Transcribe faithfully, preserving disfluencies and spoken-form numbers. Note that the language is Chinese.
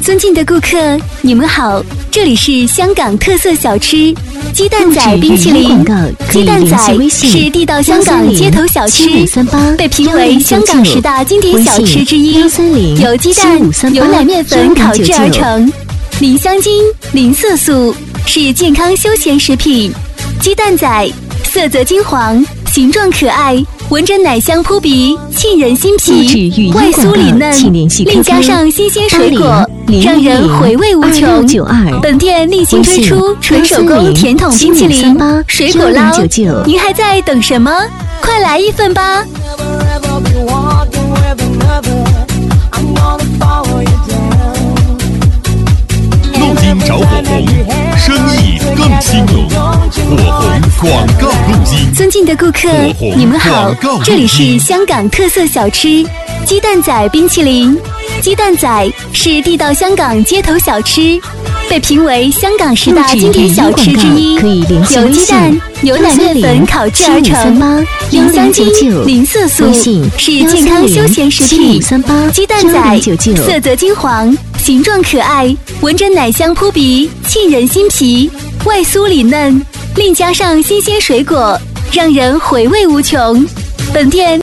尊敬的顾客，你们好，这里是香港特色小吃鸡蛋仔冰淇淋。鸡蛋仔是地道香港街头小吃，被评为香港十大经典小吃之一，由鸡蛋、牛奶面粉烤制而成，零香精、零色素，是健康休闲食品。鸡蛋仔色泽金黄，形状可爱，闻着奶香扑鼻，沁人心脾，外酥里嫩，另加上新鲜水果，让人回味无穷。本店另新推出纯手工甜筒冰淇淋、水果捞，您还在等什么？快来一份吧！ 路经找火红，生意更兴隆。火红广告录音。 尊敬的顾客，你们好，这里是香港特色小吃鸡蛋仔冰淇淋。鸡蛋仔是地道香港街头小吃，被评为香港十大经典小吃之一，由鸡蛋、牛奶面粉烤制而成，零香精、零色素，是健康休闲食品。鸡蛋仔色泽金黄，形状可爱，闻着奶香扑鼻，沁人心脾，外酥里嫩，另加上新鲜水果，让人回味无穷。本店